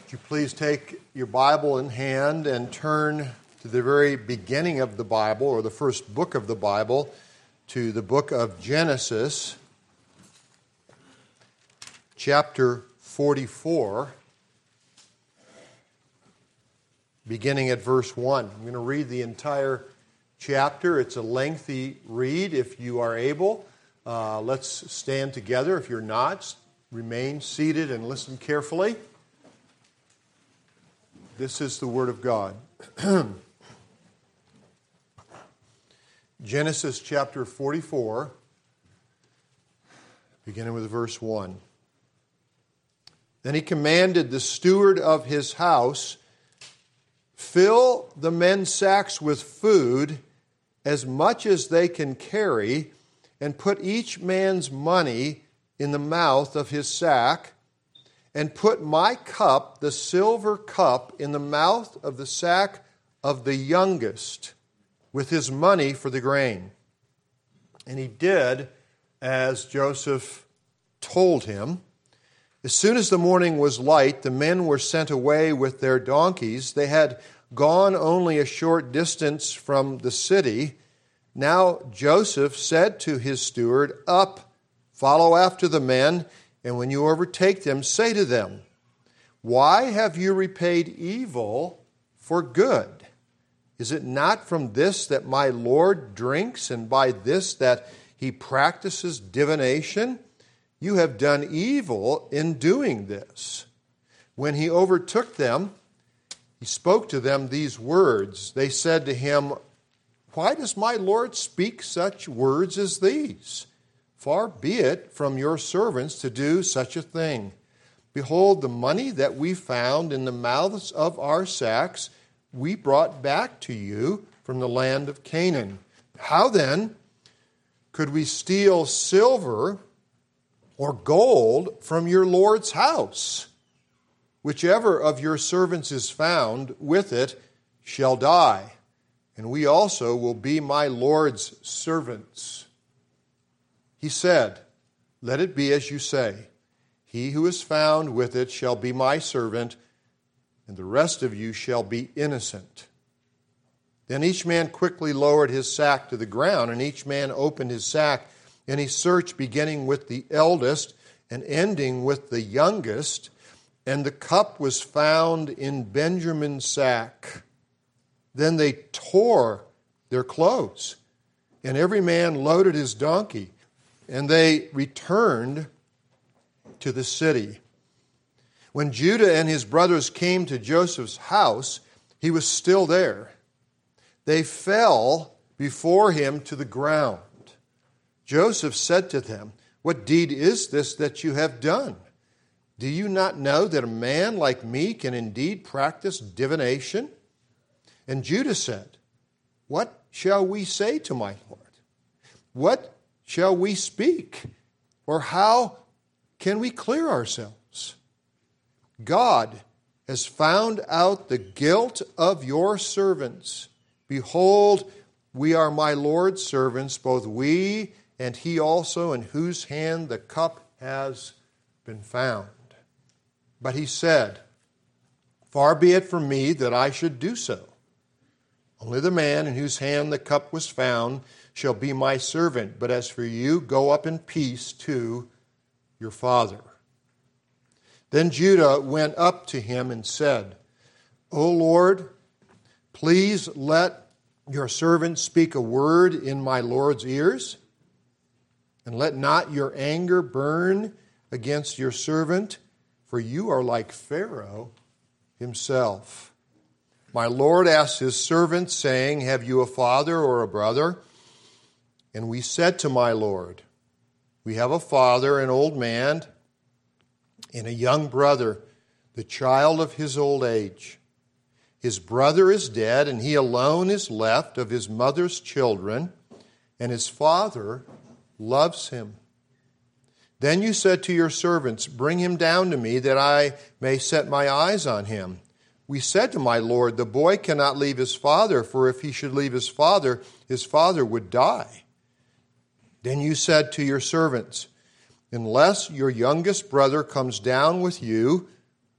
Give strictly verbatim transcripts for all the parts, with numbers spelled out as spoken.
Would you please take your Bible in hand and turn to the very beginning of the Bible, or the first book of the Bible, to the book of Genesis, chapter forty-four, beginning at verse one. I'm going to read the entire chapter. It's a lengthy read. If you are able, uh, let's stand together. If you're not, remain seated and listen carefully. This is the Word of God. Genesis chapter forty-four, beginning with verse one. Then he commanded the steward of his house, "Fill the men's sacks with food, as much as they can carry, and put each man's money in the mouth of his sack, and put my cup, the silver cup, in the mouth of the sack of the youngest, with his money for the grain." And he did as Joseph told him. As soon as the morning was light, the men were sent away with their donkeys. They had gone only a short distance from the city. Now Joseph said to his steward, "Up, follow after the men, and when you overtake them, say to them, 'Why have you repaid evil for good? Is it not from this that my Lord drinks, and by this that he practices divination? You have done evil in doing this.' When he overtook them, he spoke to them these words. They said to him, 'Why does my Lord speak such words as these? Far be it from your servants to do such a thing. Behold, the money that we found in the mouths of our sacks we brought back to you from the land of Canaan. How then could we steal silver or gold from your Lord's house? Whichever of your servants is found with it shall die, and we also will be my Lord's servants.' He said, 'Let it be as you say. He who is found with it shall be my servant, and the rest of you shall be innocent.' Then each man quickly lowered his sack to the ground, and each man opened his sack, and he searched, beginning with the eldest and ending with the youngest, and the cup was found in Benjamin's sack. Then they tore their clothes, and every man loaded his donkey, and they returned to the city. When Judah and his brothers came to Joseph's house, he was still there. They fell before him to the ground. Joseph said to them, 'What deed is this that you have done? Do you not know that a man like me can indeed practice divination?' And Judah said, 'What shall we say to my Lord? What shall we speak? Or how can we clear ourselves? God has found out the guilt of your servants. Behold, we are my Lord's servants, both we and he also, in whose hand the cup has been found.' But he said, 'Far be it from me that I should do so. Only the man in whose hand the cup was found shall be my servant. But as for you, go up in peace to your father.' Then Judah went up to him and said, 'O Lord, please let your servant speak a word in my Lord's ears, and let not your anger burn against your servant, for you are like Pharaoh himself. My Lord asked his servant, saying, Have you a father or a brother? And we said to my Lord, We have a father, an old man, and a young brother, the child of his old age. His brother is dead, and he alone is left of his mother's children, and his father loves him. Then you said to your servants, Bring him down to me, that I may set my eyes on him. We said to my Lord, The boy cannot leave his father, for if he should leave his father, his father would die. Then you said to your servants, Unless your youngest brother comes down with you,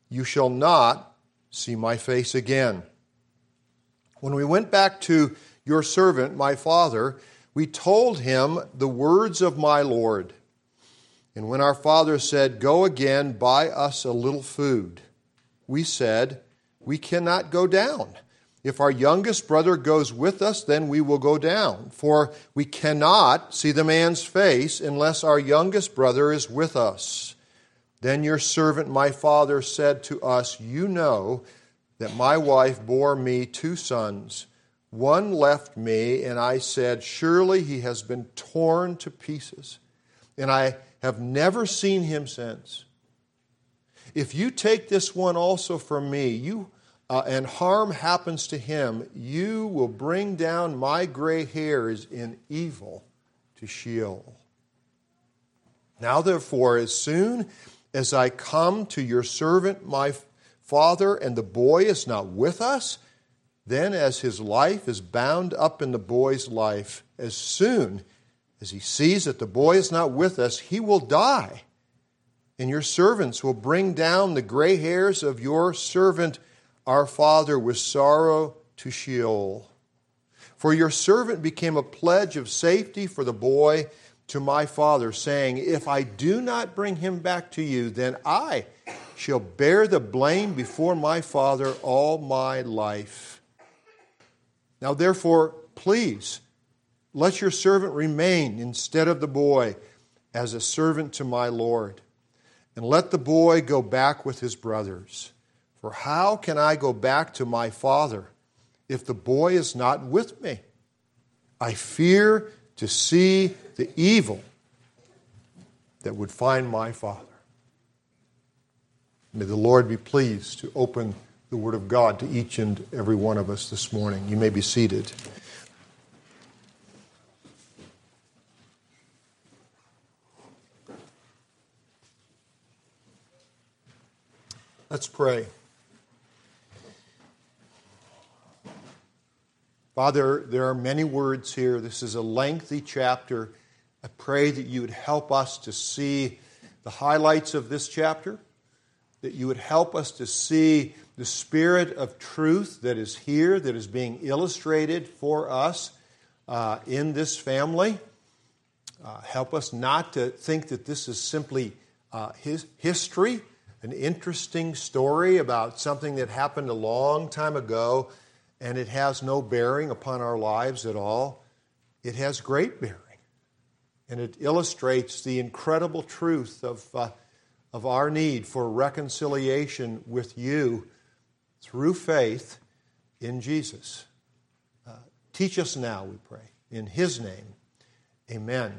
you shall not see my face again. When we went back to your servant, my father, we told him the words of my Lord. And when our father said, go again, buy us a little food, we said, we cannot go down. If our youngest brother goes with us, then we will go down. For we cannot see the man's face unless our youngest brother is with us. Then your servant, my father, said to us, you know that my wife bore me two sons. One left me, and I said, surely he has been torn to pieces, and I have never seen him since. If you take this one also from me, you uh, and harm happens to him, you will bring down my gray hairs in evil to Sheol. Now therefore, as soon as I come to your servant, my father, and the boy is not with us, then as his life is bound up in the boy's life, as soon as he sees that the boy is not with us, he will die. And your servants will bring down the gray hairs of your servant, our father, with sorrow to Sheol. For your servant became a pledge of safety for the boy to my father, saying, if I do not bring him back to you, then I shall bear the blame before my father all my life. Now therefore, please, let your servant remain instead of the boy as a servant to my Lord. And let the boy go back with his brothers. For how can I go back to my father if the boy is not with me? I fear to see the evil that would find my father. May the Lord be pleased to open the Word of God to each and every one of us this morning. You may be seated. Let's pray. Father, there are many words here. This is a lengthy chapter. I pray that you would help us to see the highlights of this chapter, that you would help us to see the spirit of truth that is here, that is being illustrated for us uh, in this family. Uh, help us not to think that this is simply uh, his history, an interesting story about something that happened a long time ago, and it has no bearing upon our lives at all. It has great bearing, and it illustrates the incredible truth of, uh, of our need for reconciliation with you through faith in Jesus. Uh, teach us now, we pray. In His name, amen.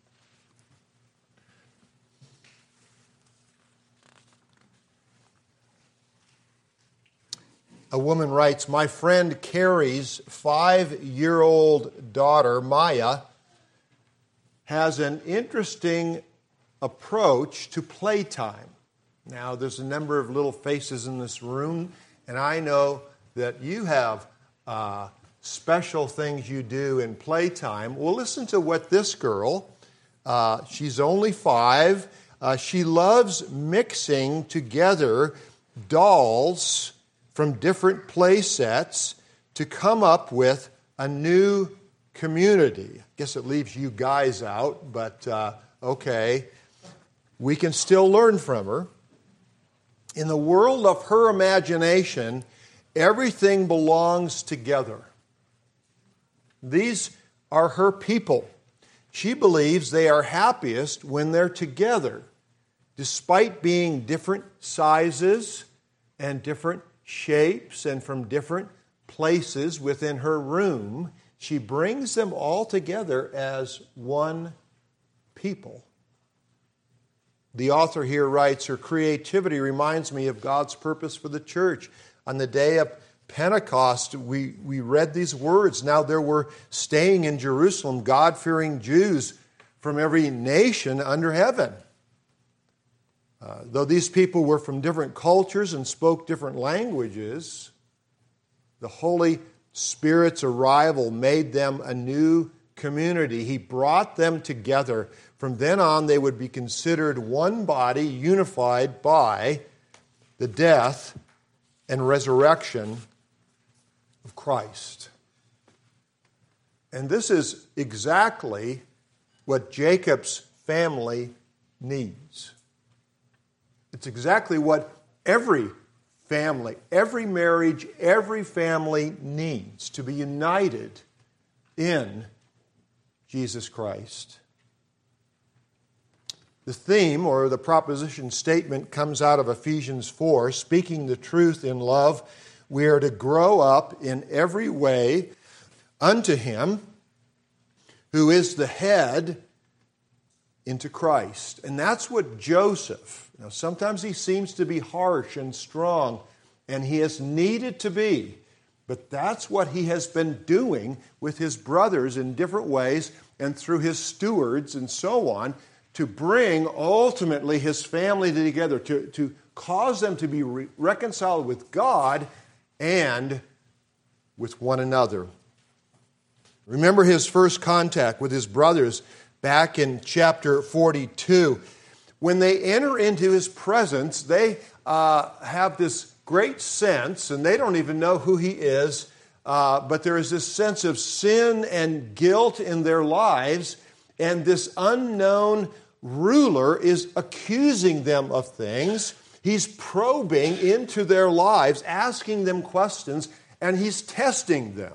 A woman writes, my friend Carrie's five-year-old daughter, Maya, has an interesting approach to playtime. Now, there's a number of little faces in this room, and I know that you have uh, special things you do in playtime. Well, listen to what this girl, uh, she's only five, uh, she loves mixing together dolls from different play sets to come up with a new community. I guess it leaves you guys out, but uh, okay. We can still learn from her. In the world of her imagination, everything belongs together. These are her people. She believes they are happiest when they're together, despite being different sizes and different shapes and from different places within her room. She brings them all together as one people. The author here writes, her creativity reminds me of God's purpose for the church. On the day of Pentecost, we, we read these words. Now there were staying in Jerusalem God-fearing Jews from every nation under heaven. Uh, though these people were from different cultures and spoke different languages, the Holy Spirit's arrival made them a new community. He brought them together. From then on, they would be considered one body, unified by the death and resurrection of Christ. And this is exactly what Jacob's family needs. It's exactly what every family, every marriage, every family needs, to be united in Jesus Christ. The theme, or the proposition statement, comes out of Ephesians four, speaking the truth in love. We are to grow up in every way unto Him who is the head, into Christ. And that's what Joseph, now sometimes he seems to be harsh and strong, and he has needed to be, but that's what he has been doing with his brothers in different ways and through his stewards and so on, to bring ultimately his family together, to, to cause them to be re- reconciled with God and with one another. Remember his first contact with his brothers back in chapter forty-two. When they enter into his presence, they uh, have this great sense, and they don't even know who he is, uh, but there is this sense of sin and guilt in their lives, and this unknown ruler is accusing them of things. He's probing into their lives, asking them questions, and he's testing them.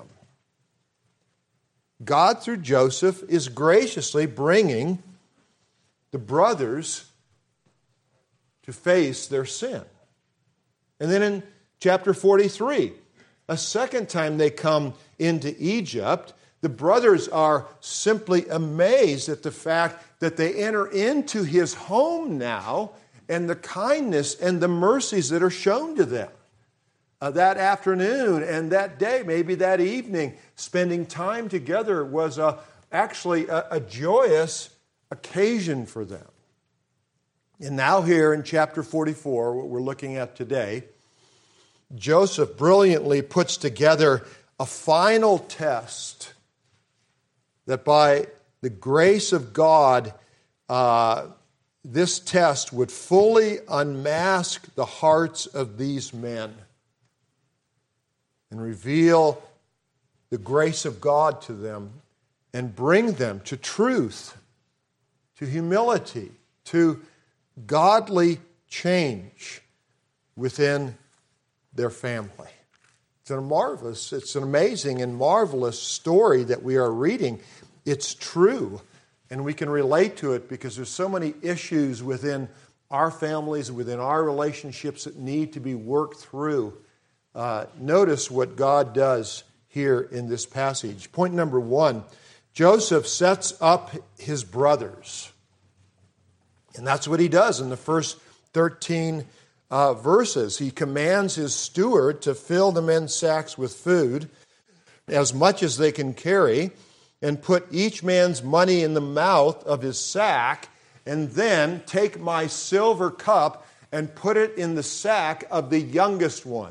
God, through Joseph, is graciously bringing the brothers to face their sin. And then in chapter forty-three, a second time they come into Egypt, the brothers are simply amazed at the fact that they enter into his home now and the kindness and the mercies that are shown to them. Uh, that afternoon and that day, maybe that evening, spending time together was a, actually a, a joyous occasion for them. And now here in chapter forty-four, what we're looking at today, Joseph brilliantly puts together a final test that by the grace of God, uh, this test would fully unmask the hearts of these men and reveal the grace of God to them and bring them to truth, to humility, to godly change within their family. It's a marvelous, it's an amazing and marvelous story that we are reading. It's true, and we can relate to it because there's so many issues within our families and within our relationships that need to be worked through. Uh, notice what God does here in this passage. Point number one, Joseph sets up his brothers. And that's what he does in the first thirteen uh, verses. He commands his steward to fill the men's sacks with food, as much as they can carry, and put each man's money in the mouth of his sack, and then take my silver cup and put it in the sack of the youngest one.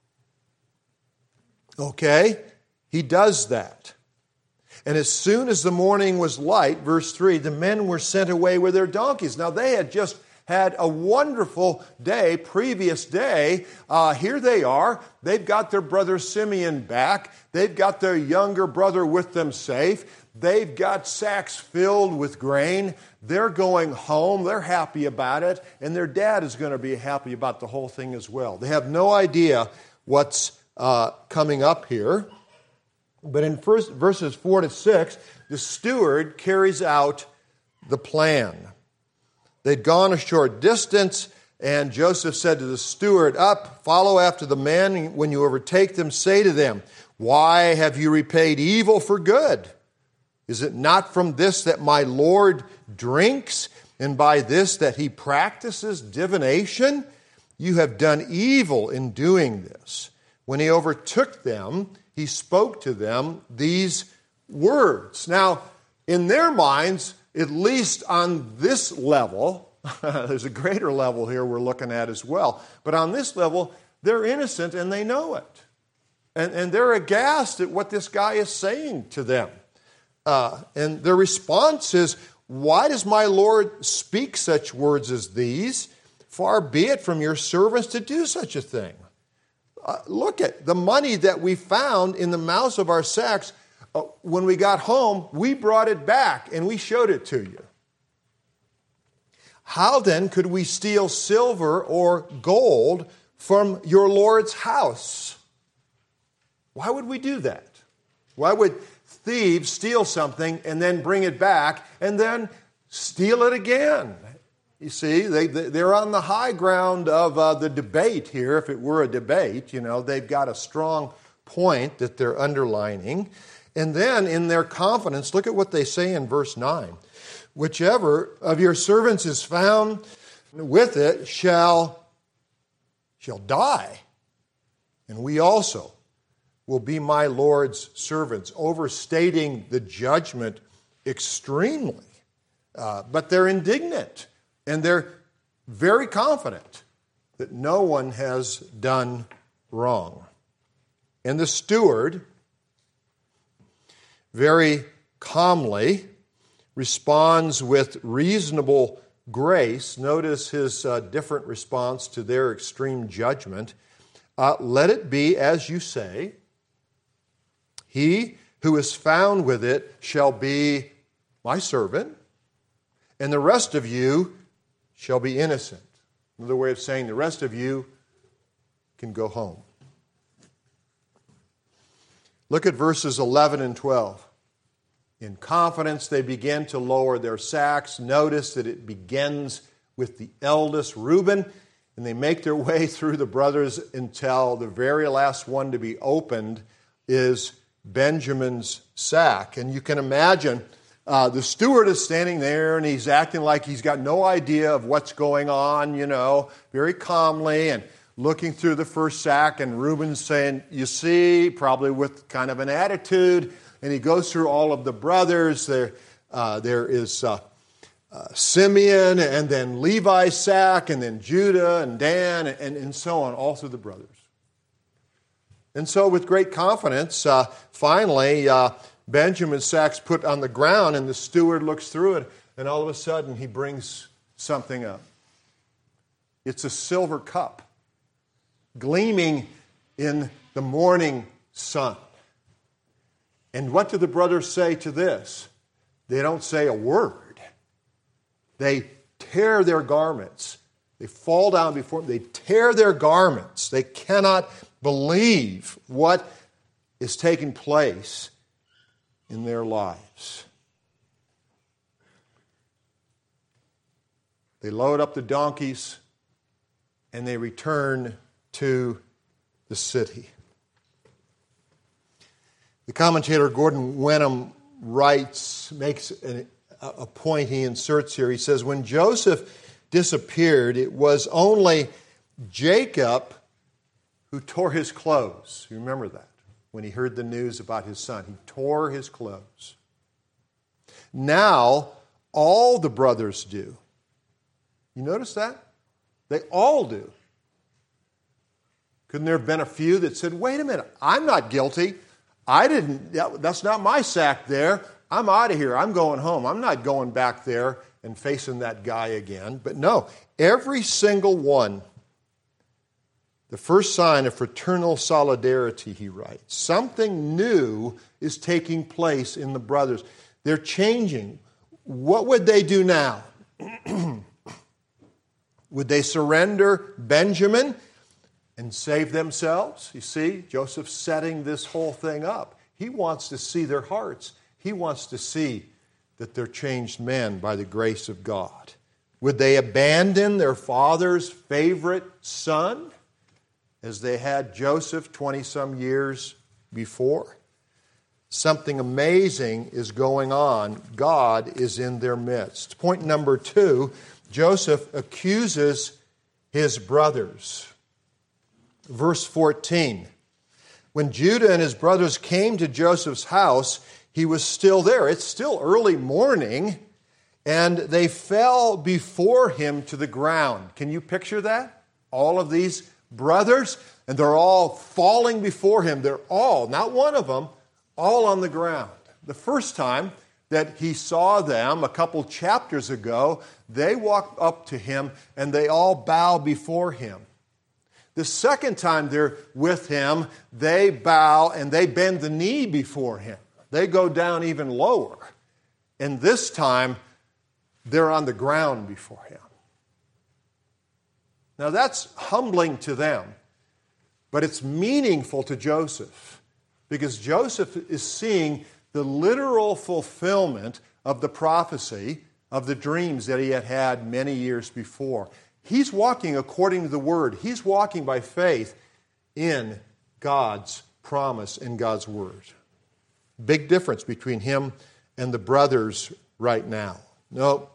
Okay? He does that. And as soon as the morning was light, verse three, the men were sent away with their donkeys. Now they had just had a wonderful day, previous day. Uh, here they are. They've got their brother Simeon back. They've got their younger brother with them safe. They've got sacks filled with grain. They're going home. They're happy about it. And their dad is going to be happy about the whole thing as well. They have no idea what's uh, coming up here. But in first, verses four to six, the steward carries out the plan. They'd gone a short distance, and Joseph said to the steward, "Up, follow after the men. When you overtake them, say to them, 'Why have you repaid evil for good? Is it not from this that my Lord drinks, and by this that he practices divination? You have done evil in doing this.' When he overtook them, he spoke to them these words." Now, in their minds, at least on this level, there's a greater level here we're looking at as well, but on this level, they're innocent and they know it. And, and they're aghast at what this guy is saying to them. Uh, and their response is, "Why does my Lord speak such words as these? Far be it from your servants to do such a thing. Uh, look at the money that we found in the mouths of our sacks. Uh, when we got home, we brought it back and we showed it to you. How then could we steal silver or gold from your Lord's house? Why would we do that? Why would thieves steal something and then bring it back and then steal it again? You see, they, they're on the high ground of uh, the debate here. If it were a debate, you know, they've got a strong point that they're underlining. And then in their confidence, look at what they say in verse nine. Whichever of your servants is found with it shall, shall die, and we also will be my Lord's servants, overstating the judgment extremely. Uh, but they're indignant, and they're very confident that no one has done wrong. And the steward, very calmly, responds with reasonable grace. Notice his uh, different response to their extreme judgment. Uh, Let it be as you say. He who is found with it shall be my servant, and the rest of you shall be innocent. Another way of saying the rest of you can go home. Look at verses eleven and twelve. In confidence, they begin to lower their sacks. Notice that it begins with the eldest, Reuben, and they make their way through the brothers until the very last one to be opened is Benjamin's sack. And you can imagine uh, the steward is standing there and he's acting like he's got no idea of what's going on, you know, very calmly and looking through the first sack. And Reuben's saying, you see, probably with kind of an attitude. And he goes through all of the brothers. There, uh, there is uh, uh, Simeon, and then Levi's sack, and then Judah, and Dan, and, and so on, all through the brothers. And so with great confidence, uh, finally, uh, Benjamin's sack's put on the ground, and the steward looks through it, and all of a sudden he brings something up. It's a silver cup, gleaming in the morning sun. And what do the brothers say to this? They don't say a word. They tear their garments. They fall down before them. They tear their garments. They cannot believe what is taking place in their lives. They load up the donkeys and they return to the city. The commentator Gordon Wenham writes, makes an, a point he inserts here. He says, when Joseph disappeared, it was only Jacob who tore his clothes. You remember that? When he heard the news about his son, he tore his clothes. Now, all the brothers do. You notice that? They all do. Couldn't there have been a few that said, wait a minute, I'm not guilty. I didn't, that's not my sack there. I'm out of here. I'm going home. I'm not going back there and facing that guy again. But no, every single one, the first sign of fraternal solidarity, he writes. Something new is taking place in the brothers. They're changing. What would they do now? Would they surrender Benjamin and save themselves? You see, Joseph's setting this whole thing up. He wants to see their hearts. He wants to see that they're changed men by the grace of God. Would they abandon their father's favorite son as they had Joseph twenty-some years before? Something amazing is going on. God is in their midst. Point number two, Joseph accuses his brothers. Verse fourteen, when Judah and his brothers came to Joseph's house, he was still there. It's still early morning, and they fell before him to the ground. Can you picture that? All of these brothers, and they're all falling before him. They're all, not one of them, all on the ground. The first time, that he saw them a couple chapters ago, they walk up to him and they all bow before him. The second time they're with him, they bow and they bend the knee before him. They go down even lower. And this time, they're on the ground before him. Now that's humbling to them, but it's meaningful to Joseph, because Joseph is seeing the literal fulfillment of the prophecy of the dreams that he had had many years before. He's walking according to the Word. He's walking by faith in God's promise and God's Word. Big difference between him and the brothers right now. No.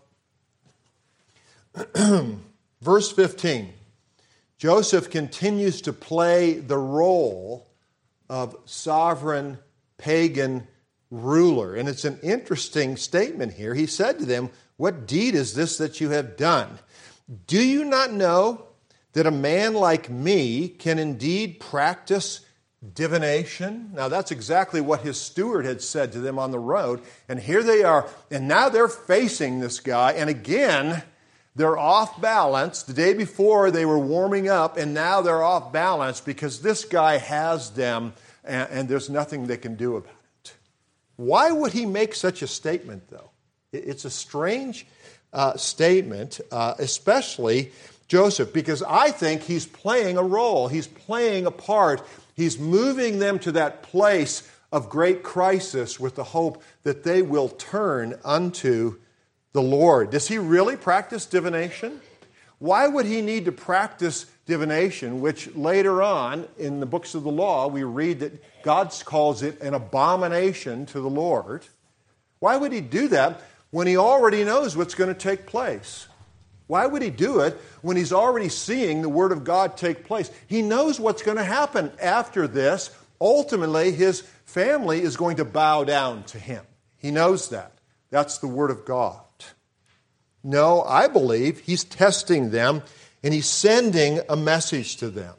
Verse fifteen. Joseph continues to play the role of sovereign pagan ruler. And it's an interesting statement here. He said to them, "What deed is this that you have done? Do you not know that a man like me can indeed practice divination?" Now that's exactly what his steward had said to them on the road. And here they are, and now they're facing this guy. And again, they're off balance. The day before they were warming up, and now they're off balance because this guy has them, and, and there's nothing they can do about it. Why would he make such a statement, though? It's a strange uh, statement, uh, especially Joseph, because I think he's playing a role. He's playing a part. He's moving them to that place of great crisis with the hope that they will turn unto the Lord. Does he really practice divination? Why would he need to practice divination, which later on in the books of the law we read that God calls it an abomination to the Lord? Why would he do that when he already knows what's going to take place? Why would he do it when he's already seeing the Word of God take place? He knows what's going to happen after this. Ultimately, his family is going to bow down to him. He knows that. That's the Word of God. No, I believe he's testing them and he's sending a message to them.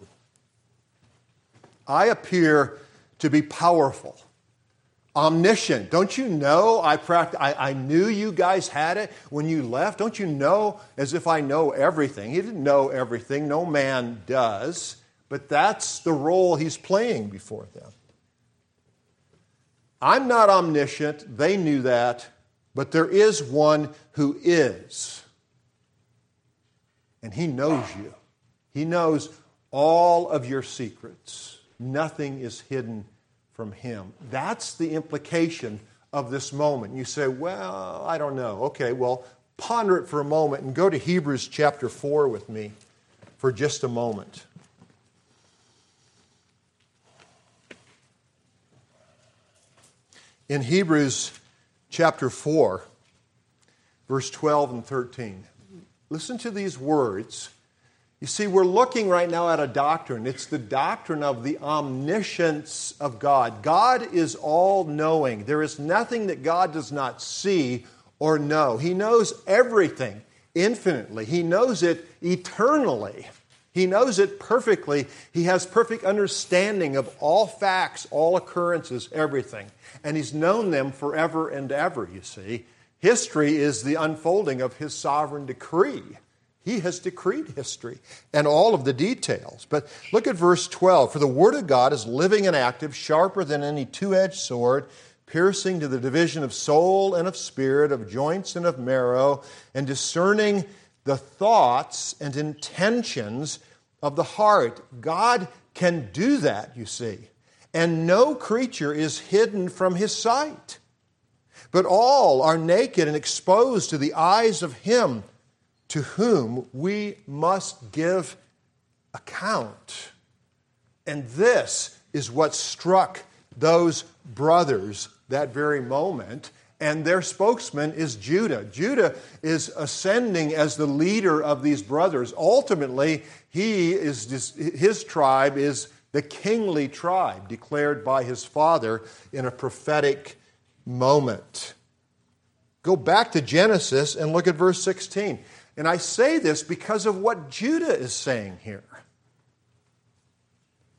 I appear to be powerful, omniscient. Don't you know I, pract- I, I knew you guys had it when you left? Don't you know as if I know everything? He didn't know everything. No man does. But that's the role he's playing before them. I'm not omniscient. They knew that. But there is one who is. And he knows you. He knows all of your secrets. Nothing is hidden from him. That's the implication of this moment. You say, well, I don't know. Okay, well, ponder it for a moment and go to Hebrews chapter four with me for just a moment. In Hebrews chapter four, verse twelve and thirteen. Listen to these words. You see, we're looking right now at a doctrine. It's the doctrine of the omniscience of God. God is all-knowing. There is nothing that God does not see or know. He knows everything infinitely. He knows it eternally. He knows it perfectly. He has perfect understanding of all facts, all occurrences, everything. And He's known them forever and ever, you see. History is the unfolding of His sovereign decree. He has decreed history and all of the details. But look at verse twelve. For the Word of God is living and active, sharper than any two-edged sword, piercing to the division of soul and of spirit, of joints and of marrow, and discerning the thoughts and intentions of the heart. God can do that, you see. And no creature is hidden from His sight. But all are naked and exposed to the eyes of Him to whom we must give account. And this is what struck those brothers that very moment. And their spokesman is Judah. Judah is ascending as the leader of these brothers. Ultimately, he is his tribe is the kingly tribe declared by his father in a prophetic moment. Go back to Genesis and look at verse sixteen. And I say this because of what Judah is saying here.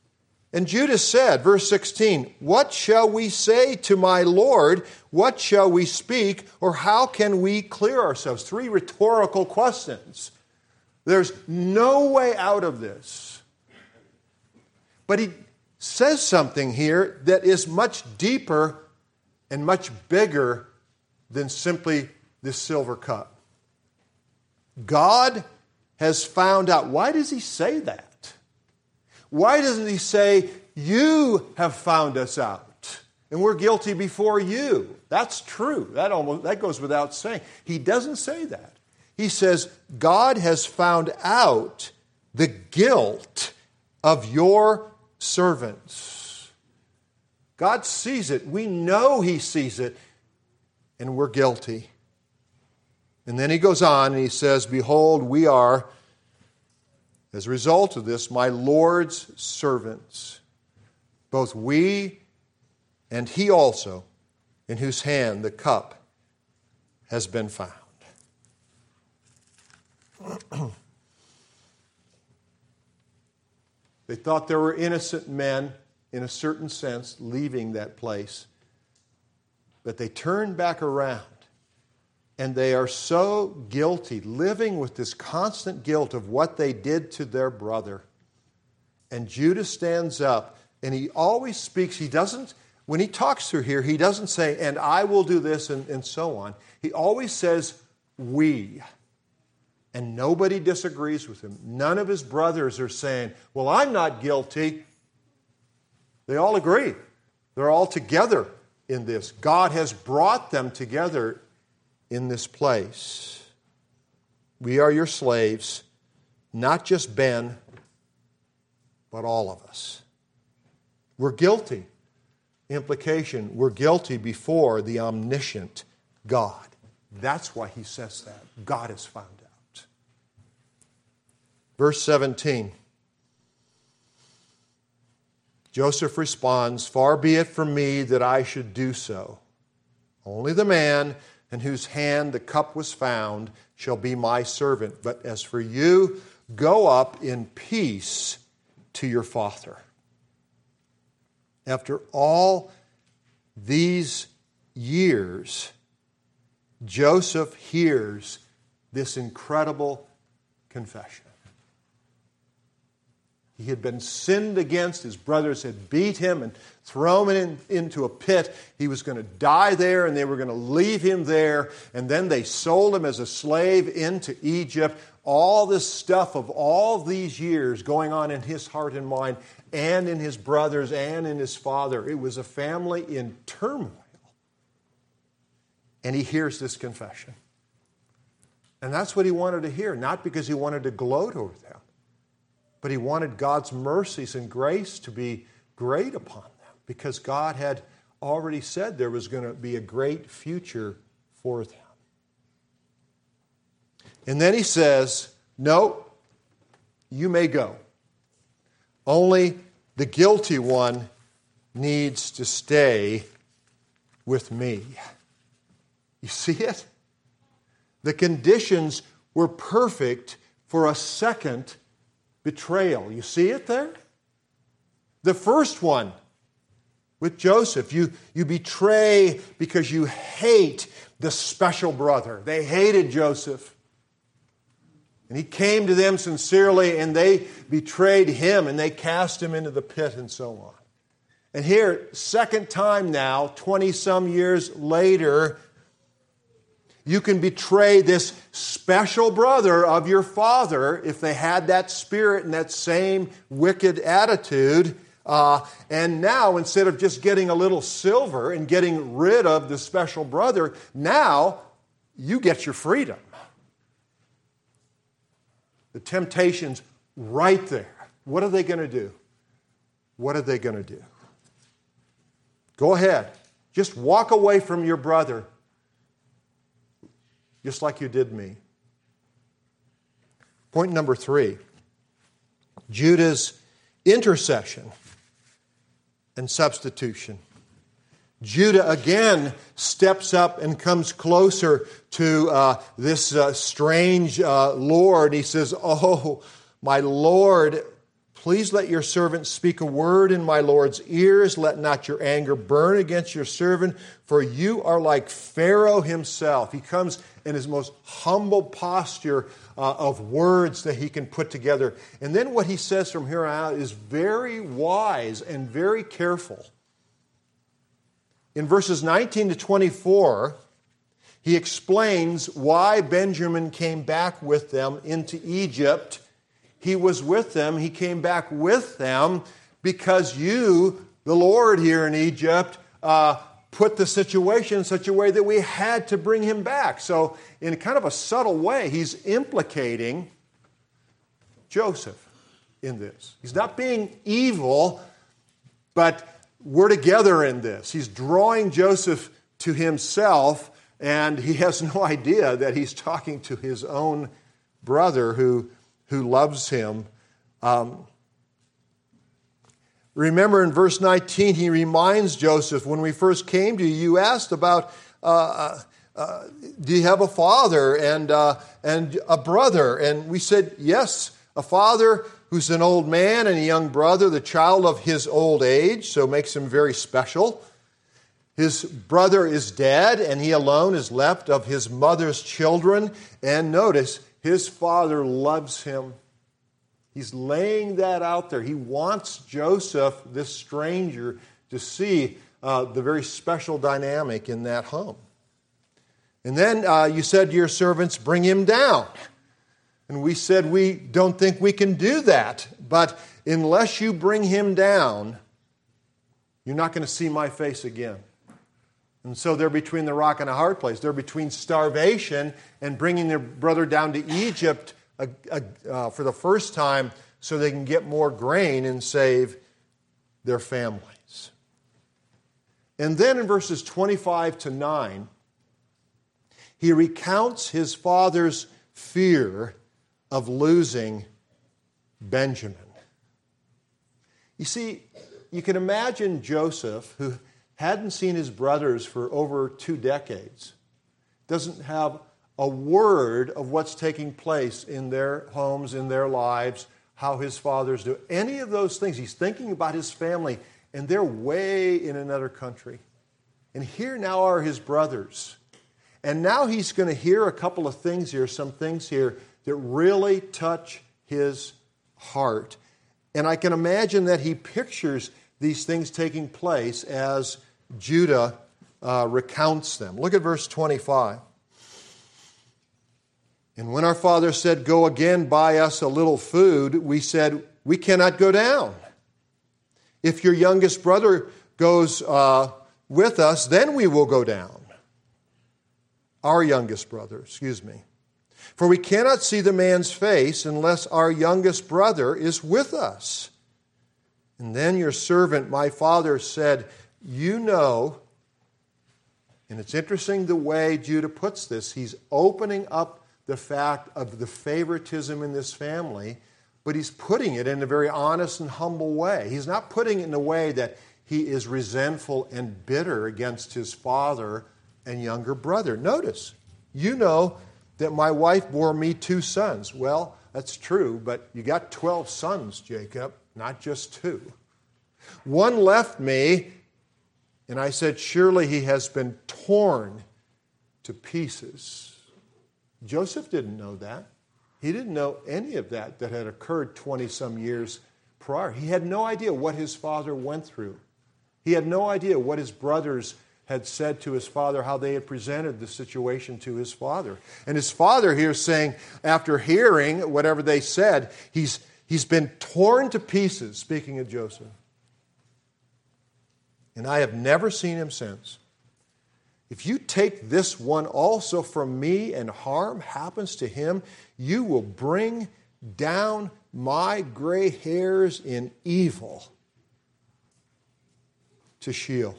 And Judas said, verse sixteen, "What shall we say to my Lord? What shall we speak? Or how can we clear ourselves?" Three rhetorical questions. There's no way out of this. But he says something here that is much deeper and much bigger than simply this silver cup. God has found out. Why does he say that? Why doesn't he say, "You have found us out, and we're guilty before you"? That's true. That almost that goes without saying. He doesn't say that. He says, God has found out the guilt of your servants. God sees it. We know he sees it, and we're guilty. And then he goes on and he says, "Behold, we are, as a result of this, my Lord's servants, both we and he also, in whose hand the cup has been found." They thought there were innocent men, in a certain sense, leaving that place. But they turned back around. And they are so guilty, living with this constant guilt of what they did to their brother. And Judas stands up, and he always speaks. He doesn't, when he talks through here, he doesn't say, "and I will do this," and, and so on. He always says, "we." And nobody disagrees with him. None of his brothers are saying, "well, I'm not guilty." They all agree. They're all together in this. God has brought them together in this place. We are your slaves, not just Ben, but all of us. We're guilty. Implication, we're guilty before the omniscient God. That's why he says that. God has found out. Verse seventeen. Joseph responds, "Far be it from me that I should do so. Only the man in whose hand the cup was found shall be my servant. But as for you, go up in peace to your father." After all these years, Joseph hears this incredible confession. He had been sinned against. His brothers had beat him and thrown him in, into a pit. He was going to die there, and they were going to leave him there. And then they sold him as a slave into Egypt. All this stuff of all these years going on in his heart and mind, and in his brothers, and in his father. It was a family in turmoil. And he hears this confession. And that's what he wanted to hear, not because he wanted to gloat over them, but he wanted God's mercies and grace to be great upon them, because God had already said there was going to be a great future for them. And then he says, "No, you may go. Only the guilty one needs to stay with me." You see it? The conditions were perfect for a second betrayal. You see it there? The first one with Joseph, you, you betray because you hate the special brother. They hated Joseph. And he came to them sincerely, and they betrayed him, and they cast him into the pit, and so on. And here, second time now, twenty-some years later, you can betray this special brother of your father if they had that spirit and that same wicked attitude. Uh, and now, instead of just getting a little silver and getting rid of the special brother, now you get your freedom. The temptation's right there. What are they going to do? What are they going to do? Go ahead. Just walk away from your brother, just like you did me. Point number three, Judah's intercession and substitution. Judah again steps up and comes closer to uh, this uh, strange uh, Lord. He says, "Oh, my Lord, Please let your servant speak a word in my Lord's ears. Let not your anger burn against your servant, for you are like Pharaoh himself. He comes in his most humble posture uh, of words that he can put together. And then what he says from here on out is very wise and very careful. In verses nineteen to twenty-four, he explains why Benjamin came back with them into Egypt. He was with them. He came back with them because you, the Lord here in Egypt, uh, put the situation in such a way that we had to bring him back. So in kind of a subtle way, he's implicating Joseph in this. He's not being evil, but we're together in this. He's drawing Joseph to himself, and he has no idea that he's talking to his own brother who who loves him. Um, remember in verse nineteen, he reminds Joseph, when we first came to you, you asked about, uh, uh, do you have a father and, uh, and a brother? And we said, yes, a father who's an old man and a young brother, the child of his old age, so makes him very special. His brother is dead, and he alone is left of his mother's children. And notice, his father loves him. He's laying that out there. He wants Joseph, this stranger, to see uh, the very special dynamic in that home. And then uh, you said to your servants, bring him down. And we said, we don't think we can do that. But unless you bring him down, you're not going to see my face again. And so they're between the rock and a hard place. They're between starvation and bringing their brother down to Egypt uh, uh, for the first time so they can get more grain and save their families. And then in verses twenty-five to nine, he recounts his father's fear of losing Benjamin. You see, you can imagine Joseph, who hadn't seen his brothers for over two decades, doesn't have a word of what's taking place in their homes, in their lives, how his fathers do. Any of those things. He's thinking about his family, and they're way in another country. And here now are his brothers. And now he's going to hear a couple of things here, some things here that really touch his heart. And I can imagine that he pictures these things taking place as Judah uh, recounts them. Look at verse twenty-five. And when our father said, go again, buy us a little food, we said, we cannot go down. If your youngest brother goes uh, with us, then we will go down. Our youngest brother, excuse me. For we cannot see the man's face unless our youngest brother is with us. And then your servant, my father, said, you know, and it's interesting the way Judah puts this. He's opening up the fact of the favoritism in this family, but he's putting it in a very honest and humble way. He's not putting it in a way that he is resentful and bitter against his father and younger brother. Notice, you know that my wife bore me two sons. Well, that's true, but you got twelve sons, Jacob, not just two. One left me, and I said, surely he has been torn to pieces. Joseph didn't know that. He didn't know any of that that had occurred twenty-some years prior. He had no idea what his father went through. He had no idea what his brothers had said to his father, how they had presented the situation to his father. And his father here is saying, after hearing whatever they said, he's, he's been torn to pieces, speaking of Joseph. And I have never seen him since. If you take this one also from me and harm happens to him, you will bring down my gray hairs in evil to Sheol.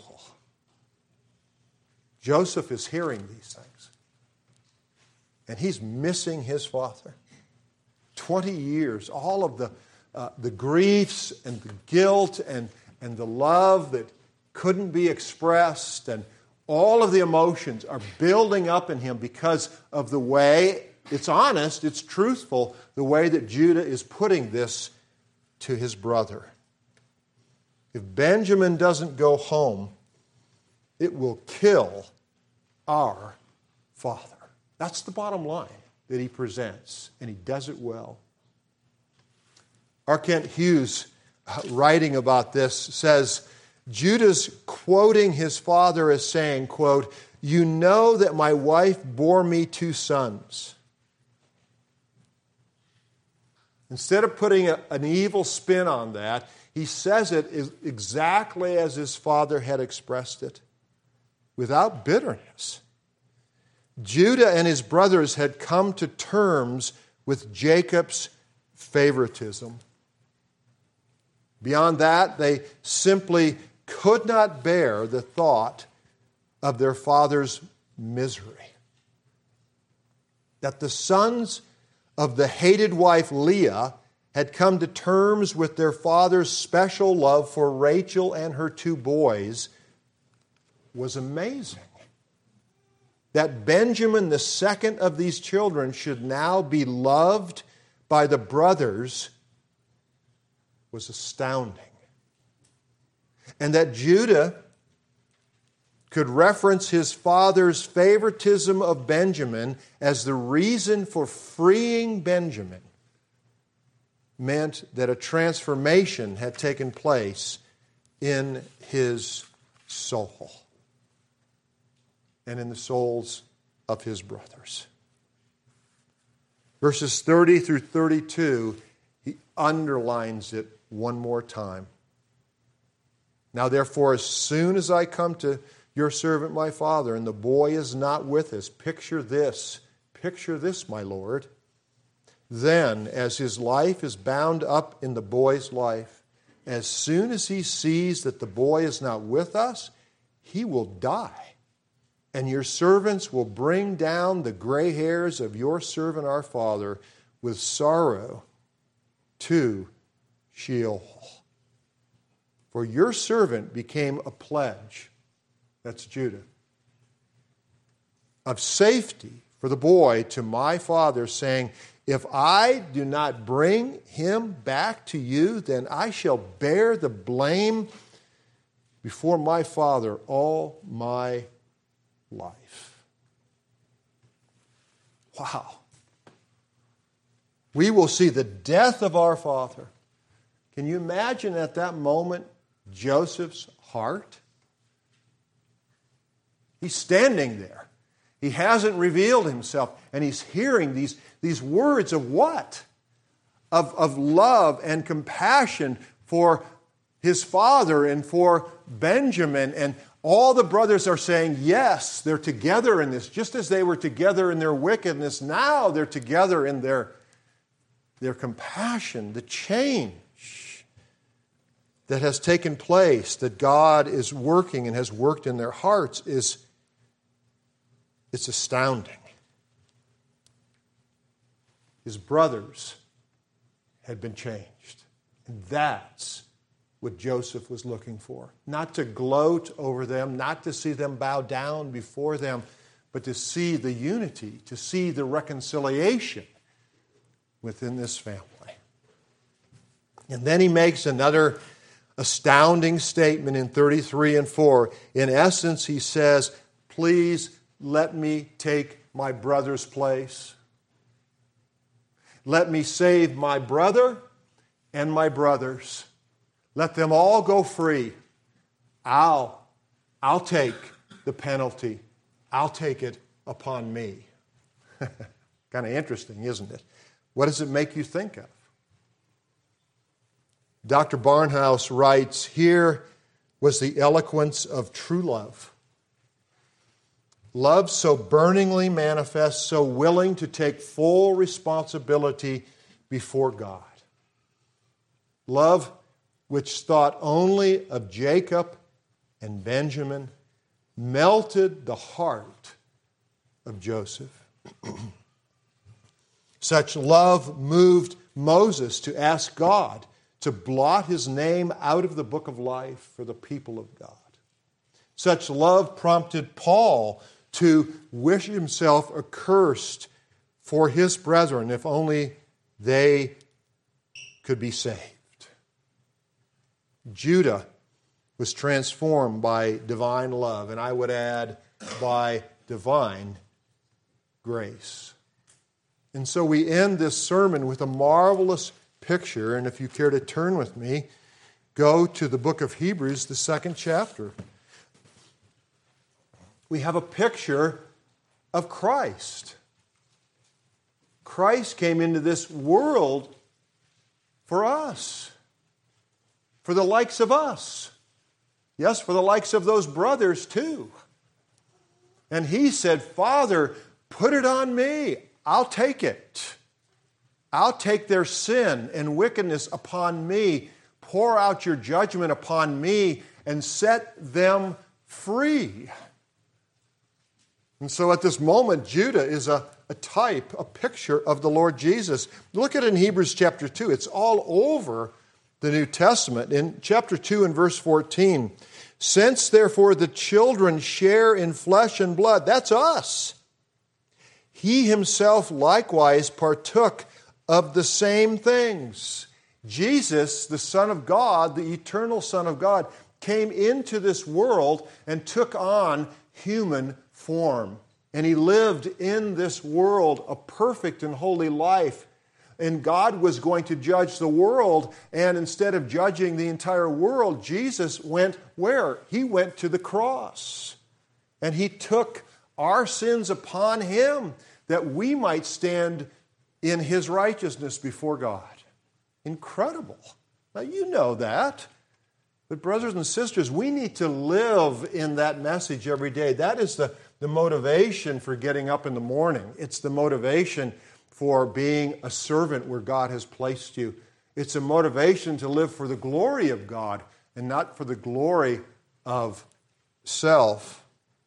Joseph is hearing these things. And he's missing his father. Twenty years, all of the, uh, the griefs and the guilt and, and the love that couldn't be expressed, and all of the emotions are building up in him because of the way, it's honest, it's truthful, the way that Judah is putting this to his brother, if Benjamin doesn't go home, it will kill our father. That's the bottom line that he presents, and he does it well. R. Kent Hughes, writing about this, says, Judah's quoting his father as saying, quote, "You know that my wife bore me two sons." Instead of putting a, an evil spin on that, he says it is exactly as his father had expressed it, without bitterness. Judah and his brothers had come to terms with Jacob's favoritism. Beyond that, they simply could not bear the thought of their father's misery. That the sons of the hated wife Leah had come to terms with their father's special love for Rachel and her two boys was amazing. That Benjamin, the second of these children, should now be loved by the brothers was astounding. And that Judah could reference his father's favoritism of Benjamin as the reason for freeing Benjamin meant that a transformation had taken place in his soul and in the souls of his brothers. Verses thirty through thirty-two, he underlines it one more time. Now therefore, as soon as I come to your servant my father, and the boy is not with us, picture this, picture this, my Lord. Then, as his life is bound up in the boy's life, as soon as he sees that the boy is not with us, he will die. And your servants will bring down the gray hairs of your servant our father with sorrow to Sheol. For your servant became a pledge, that's Judah, of safety for the boy to my father, saying, if I do not bring him back to you, then I shall bear the blame before my father all my life. Wow. We will see the death of our father. Can you imagine at that moment Joseph's heart? He's standing there. He hasn't revealed himself, and he's hearing these, these words of what? Of, of love and compassion for his father and for Benjamin. And all the brothers are saying, yes, they're together in this. Just as they were together in their wickedness, now they're together in their, their compassion, the change that has taken place, that God is working and has worked in their hearts is It's astounding. His brothers had been changed. And that's what Joseph was looking for. Not to gloat over them, not to see them bow down before them, but to see the unity, to see the reconciliation within this family. And then he makes another astounding statement in thirty-three and four. In essence, he says, please let me take my brother's place. Let me save my brother and my brothers. Let them all go free. I'll, I'll take the penalty. I'll take it upon me. Kind of interesting, isn't it? What does it make you think of? Doctor Barnhouse writes, here was the eloquence of true love. Love so burningly manifest, so willing to take full responsibility before God. Love which thought only of Jacob and Benjamin melted the heart of Joseph. Such love moved Moses to ask God to blot his name out of the book of life for the people of God. Such love prompted Paul to wish himself accursed for his brethren, if only they could be saved. Judah was transformed by divine love, and I would add, by divine grace. And so we end this sermon with a marvelous picture, and if you care to turn with me, go to the book of Hebrews, the second chapter. We have a picture of Christ. Christ came into this world for us, for the likes of us. Yes, for the likes of those brothers too. And he said, Father, put it on me. I'll take it. I'll take their sin and wickedness upon me. Pour out your judgment upon me and set them free. And so at this moment, Judah is a, a type, a picture of the Lord Jesus. Look at it in Hebrews chapter two. It's all over the New Testament. In chapter two and verse fourteen, since therefore the children share in flesh and blood, that's us. He himself likewise partook of the same things. Jesus, the Son of God, the eternal Son of God, came into this world and took on human form. And he lived in this world a perfect and holy life. And God was going to judge the world. And instead of judging the entire world, Jesus went where? He went to the cross. And he took our sins upon him that we might stand in his righteousness before God. Incredible. Now you know that. But brothers and sisters, we need to live in that message every day. That is the, the motivation for getting up in the morning. It's the motivation for being a servant where God has placed you. It's a motivation to live for the glory of God and not for the glory of self.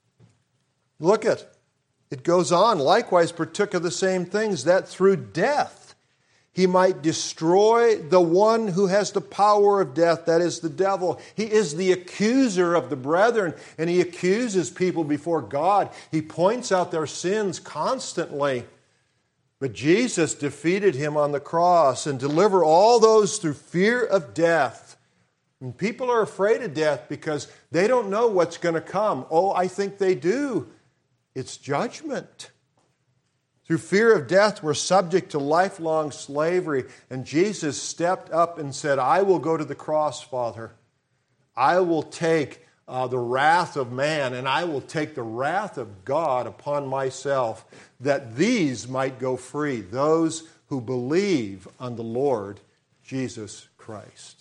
Look at, it goes on, likewise partook of the same things, that through death he might destroy the one who has the power of death, that is the devil. He is the accuser of the brethren, and he accuses people before God. He points out their sins constantly. But Jesus defeated him on the cross and delivered all those through fear of death. And people are afraid of death because they don't know what's going to come. Oh, I think they do. It's judgment. Through fear of death, we're subject to lifelong slavery. And Jesus stepped up and said, I will go to the cross, Father. I will take uh, the wrath of man, and I will take the wrath of God upon myself, that these might go free, those who believe on the Lord Jesus Christ.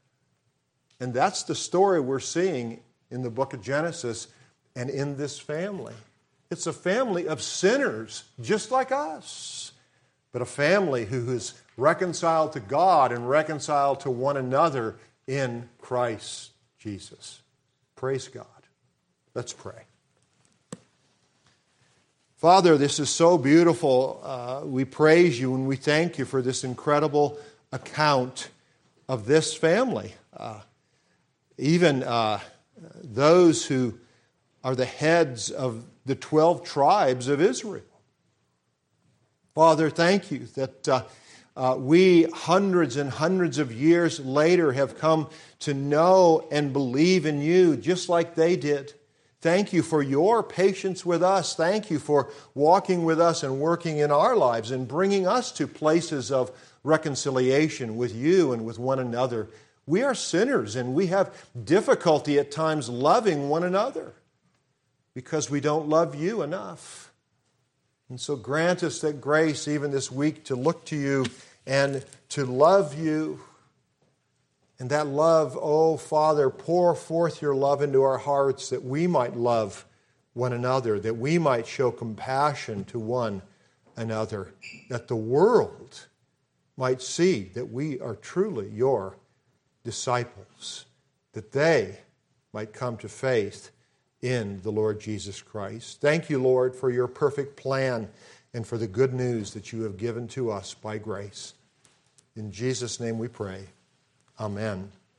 And that's the story we're seeing in the book of Genesis and in this family. It's a family of sinners, just like us, but a family who is reconciled to God and reconciled to one another in Christ Jesus. Praise God. Let's pray. Father, this is so beautiful. Uh, we praise you and we thank you for this incredible account of this family. Uh, even uh, those who are the heads of the twelve tribes of Israel. Father, thank you that uh, uh, we, hundreds and hundreds of years later, have come to know and believe in you just like they did. Thank you for your patience with us. Thank you for walking with us and working in our lives and bringing us to places of reconciliation with you and with one another. We are sinners and we have difficulty at times loving one another, because we don't love you enough. And so grant us that grace even this week to look to you and to love you. And that love, oh Father, pour forth your love into our hearts that we might love one another, that we might show compassion to one another, that the world might see that we are truly your disciples, that they might come to faith in the Lord Jesus Christ. Thank you, Lord, for your perfect plan and for the good news that you have given to us by grace. In Jesus' name we pray. Amen.